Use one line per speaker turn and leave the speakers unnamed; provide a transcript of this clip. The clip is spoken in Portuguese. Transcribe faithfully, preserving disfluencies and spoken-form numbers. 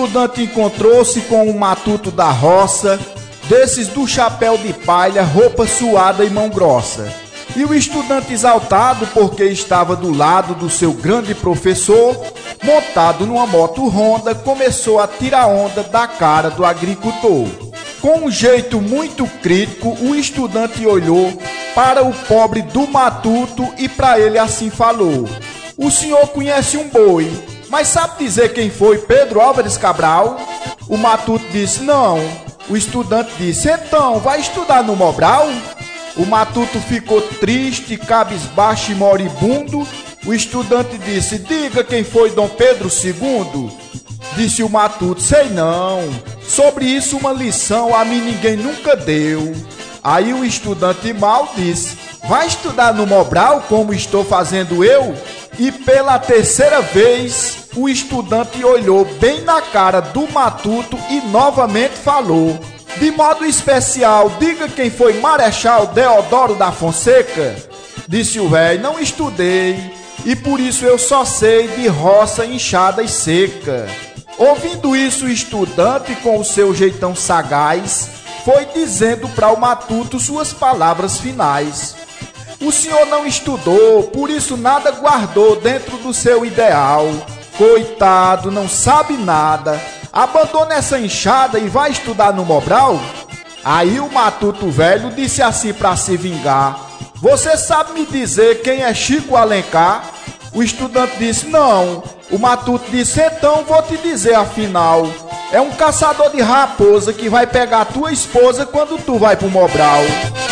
estudante encontrou-se com um matuto da roça, desses do chapéu de palha, roupa suada e mão grossa. E o estudante, exaltado porque estava do lado do seu grande professor, montado numa moto Honda, começou a tirar onda da cara do agricultor. Com um jeito muito crítico, o estudante olhou para o pobre do matuto e para ele assim falou: "O senhor conhece um boi, mas sabe dizer quem foi Pedro Álvares Cabral?" O matuto disse: "Não." O estudante disse: "Então, vai estudar no Mobral?" O matuto ficou triste, cabisbaixo e moribundo. O estudante disse: "Diga quem foi Dom Pedro segundo." Disse o matuto: "Sei não. Sobre isso uma lição a mim ninguém nunca deu." Aí o estudante mal disse: "Vai estudar no Mobral como estou fazendo eu?" E pela terceira vez o estudante olhou bem na cara do matuto e novamente falou: "De modo especial, diga quem foi Marechal Deodoro da Fonseca." Disse o velho: "Não estudei, e por isso eu só sei de roça inchada e seca." Ouvindo isso, o estudante, com o seu jeitão sagaz, foi dizendo para o matuto suas palavras finais: "O senhor não estudou, por isso nada guardou dentro do seu ideal. Coitado, não sabe nada. Abandona essa enxada e vai estudar no Mobral?" Aí o matuto velho disse assim para se vingar: "Você sabe me dizer quem é Chico Alencar?" O estudante disse: "Não." O matuto disse: "Então vou te dizer afinal. É um caçador de raposa que vai pegar tua esposa quando tu vai pro Mobral."